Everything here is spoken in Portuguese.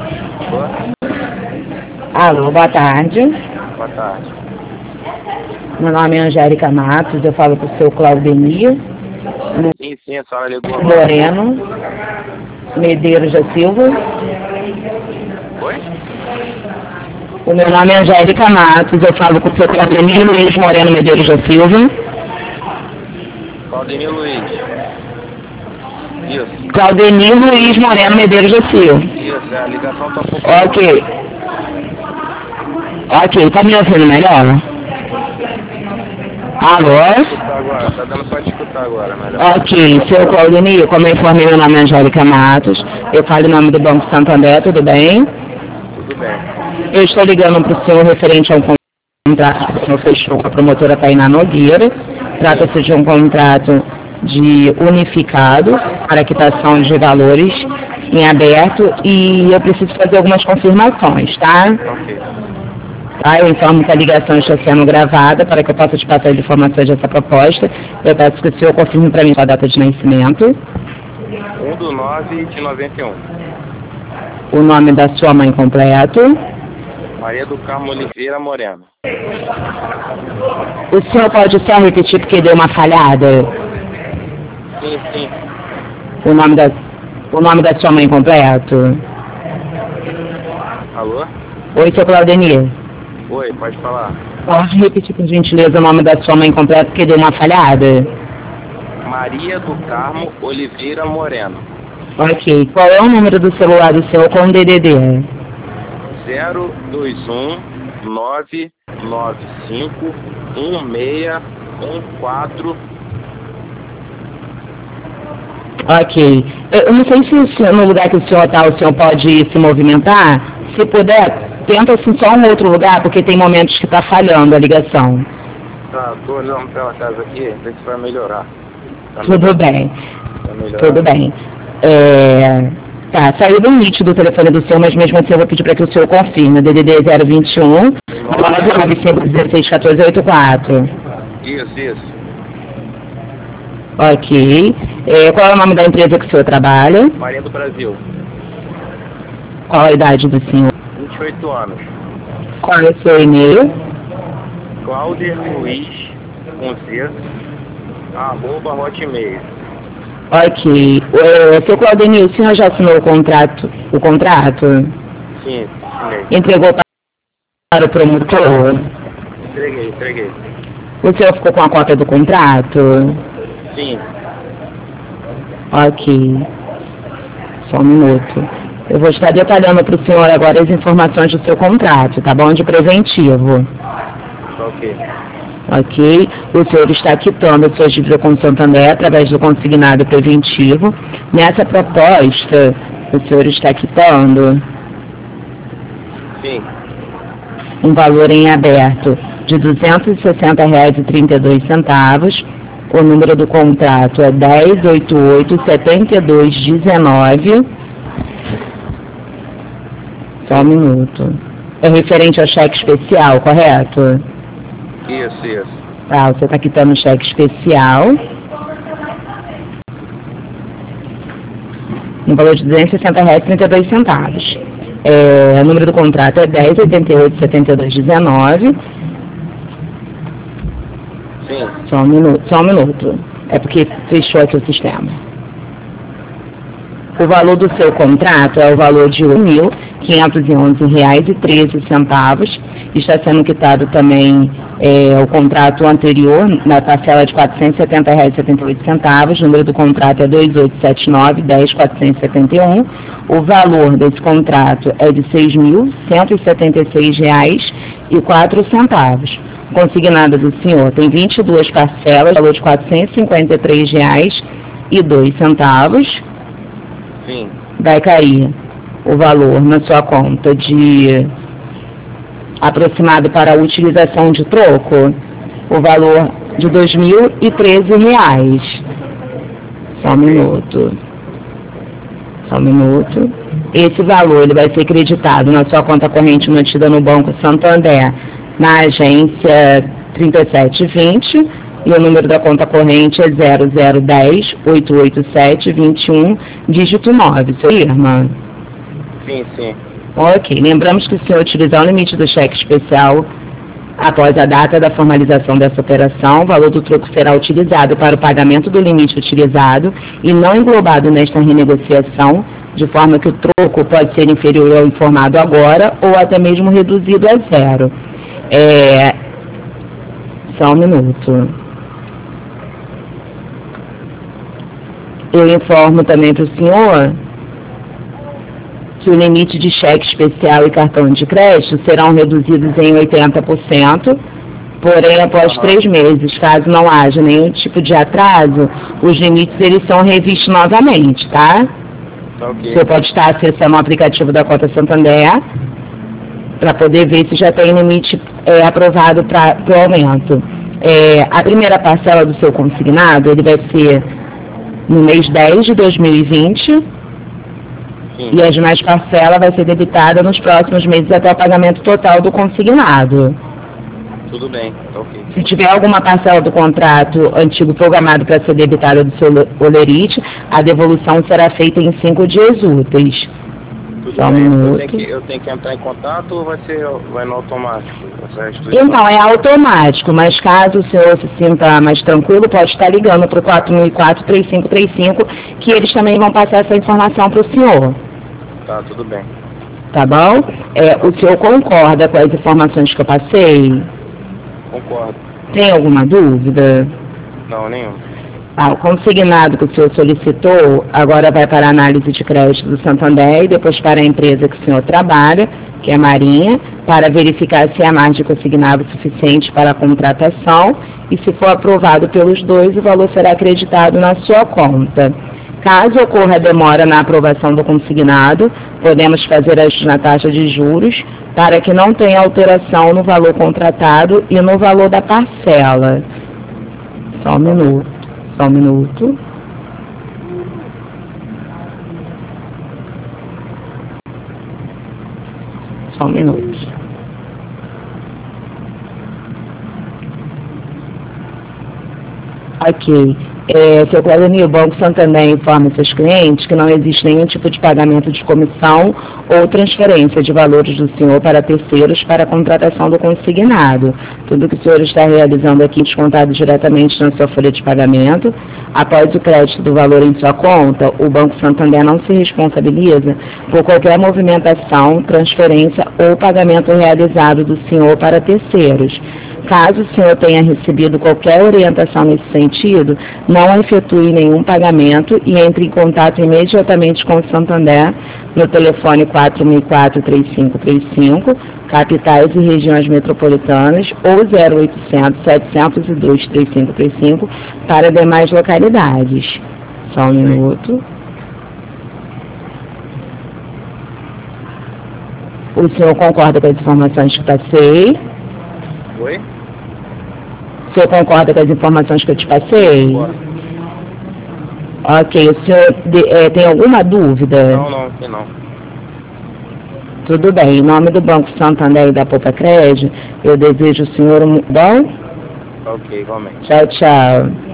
Alô, boa tarde. Boa tarde. Meu nome é Angélica Matos, eu falo com o seu Claudenir. Sim, a senhora ligou. Moreno Medeiros da Silva. Oi? O meu nome é Angélica Matos, eu falo com o seu Claudenir Luiz Moreno Medeiros da Silva. Claudenir Luiz. Isso. Claudenir Luiz Moreno Medeiros da Silva. Isso, a ligação tá um pouco... Ok, tá me ouvindo melhor? Alô? Agora, tá dando pra te escutar agora, melhor. Ok, seu Claudenir, como eu informei, meu nome é Angélica Matos, eu falo em nome do Banco Santander, tudo bem? Tudo bem. Eu estou ligando para o senhor referente ao contrato que o senhor fechou com a promotora Tainá Nogueira. Trata-se de um contrato de unificado para quitação de valores em aberto e eu preciso fazer algumas confirmações, tá? Ok. Tá, eu informo que a ligação está sendo gravada para que eu possa te passar as informações dessa proposta. Eu peço que o senhor confirme para mim sua data de nascimento. 1/9/91. O nome da sua mãe completo. Maria do Carmo Oliveira Moreno. O senhor pode só repetir porque deu uma falhada? Sim. O nome da sua mãe completo? Alô? Oi, seu Claudenir. Oi, pode falar. Pode repetir, por gentileza, o nome da sua mãe completo porque deu uma falhada? Maria do Carmo Oliveira Moreno. Ok. Qual é o número do celular do seu com DDD? 021 995 1614. Ok. Eu não sei se no lugar que o senhor está, o senhor pode se movimentar. Se puder, tenta assim só um outro lugar, porque tem momentos que está falhando a ligação. Tá, tô olhando pela casa aqui, ver se vai melhorar. Tudo bem. Vai melhorar. Tudo bem. Tá, saiu do nítido do telefone do senhor, mas mesmo assim eu vou pedir para que o senhor confirme. DDD 021 99516 1484. Isso. Ok. Qual é o nome da empresa que o senhor trabalha? Maria do Brasil. Qual a idade do senhor? 28 anos. Qual é o seu e-mail? Clauder Luiz com Z, @hotmail. Ok. Seu Claudenir, o senhor já assinou o contrato? Sim, assinei. Entregou para o promotor? Entreguei. O senhor ficou com a cópia do contrato? Sim. Ok. Só um minuto. Eu vou estar detalhando para o senhor agora as informações do seu contrato, tá bom? De preventivo. Ok. Ok? O senhor está quitando a sua dívida com o Santander através do consignado preventivo. Nessa proposta, o senhor está quitando Sim. um valor em aberto de R$ 260,32. O número do contrato é 1088-7219. Só um minuto. É referente ao cheque especial, correto? Isso. Tá, você está quitando o cheque especial. No valor de R$ 260,32. O número do contrato é 1088-7219. Sim. Só um minuto. É porque fechou aqui o sistema. O valor do seu contrato é o valor de R$ 1.511,13. Está sendo quitado também o contrato anterior, na parcela de R$ 470,78. O número do contrato é 2879-10.471. O valor desse contrato é de R$ 6.176,04. Consignado do senhor tem 22 parcelas, valor de R$ 453,02. Sim. Vai cair o valor na sua conta de aproximado para a utilização de troco, o valor de R$ 2.013. Só um minuto. Esse valor ele vai ser creditado na sua conta corrente mantida no Banco Santander, na agência 3720, e o número da conta corrente é 0010-887-21, dígito 9, sua irmã? Sim. Ok. Lembramos que o senhor utilizar o limite do cheque especial após a data da formalização dessa operação, o valor do troco será utilizado para o pagamento do limite utilizado e não englobado nesta renegociação, de forma que o troco pode ser inferior ao informado agora ou até mesmo reduzido a zero. Só um minuto. Eu informo também para o senhor que o limite de cheque especial e cartão de crédito serão reduzidos em 80%, porém após 3 meses, caso não haja nenhum tipo de atraso, os limites eles são revistos novamente, tá? Ok. Você pode estar acessando o aplicativo da Cota Santander para poder ver se já tem limite aprovado para o aumento. A primeira parcela do seu consignado ele vai ser no mês 10 de 2020, Sim. e as demais parcelas vai ser debitada nos próximos meses até o pagamento total do consignado. Tudo bem, tá ok. Se tiver alguma parcela do contrato antigo programado para ser debitada do seu olerite, a devolução será feita em 5 dias úteis. Tudo Só um bem. minuto. Eu tenho que entrar em contato ou vai no automático? Então, é automático, mas caso o senhor se sinta mais tranquilo, pode estar ligando para o 4004-3535, que eles também vão passar essa informação para o senhor. Tá, tudo bem. Tá bom? O senhor concorda com as informações que eu passei? Concordo. Tem alguma dúvida? Não, nenhum. O consignado que o senhor solicitou agora vai para a análise de crédito do Santander e depois para a empresa que o senhor trabalha, que é a Marinha, para verificar se há margem consignado suficiente para a contratação e se for aprovado pelos dois, o valor será acreditado na sua conta. Caso ocorra demora na aprovação do consignado, podemos fazer ajuste na taxa de juros para que não tenha alteração no valor contratado e no valor da parcela. Só um minuto. Ok. Seu Claudemir, o Banco Santander informa seus clientes que não existe nenhum tipo de pagamento de comissão ou transferência de valores do senhor para terceiros para a contratação do consignado. Tudo que o senhor está realizando aqui é descontado diretamente na sua folha de pagamento. Após o crédito do valor em sua conta, o Banco Santander não se responsabiliza por qualquer movimentação, transferência ou pagamento realizado do senhor para terceiros. Caso o senhor tenha recebido qualquer orientação nesse sentido, não efetue nenhum pagamento e entre em contato imediatamente com o Santander no telefone 4004-3535, capitais e regiões metropolitanas, ou 0800-702-3535 para demais localidades. Só um minuto. O senhor concorda com as informações que passei? Oi? O senhor concorda com as informações que eu te passei? Bora. Ok. O senhor tem alguma dúvida? Não, tem não. Tudo bem. Em nome do Banco Santander e da Poupa Crédito, eu desejo ao senhor um bom. Ok, igualmente. Tchau, tchau.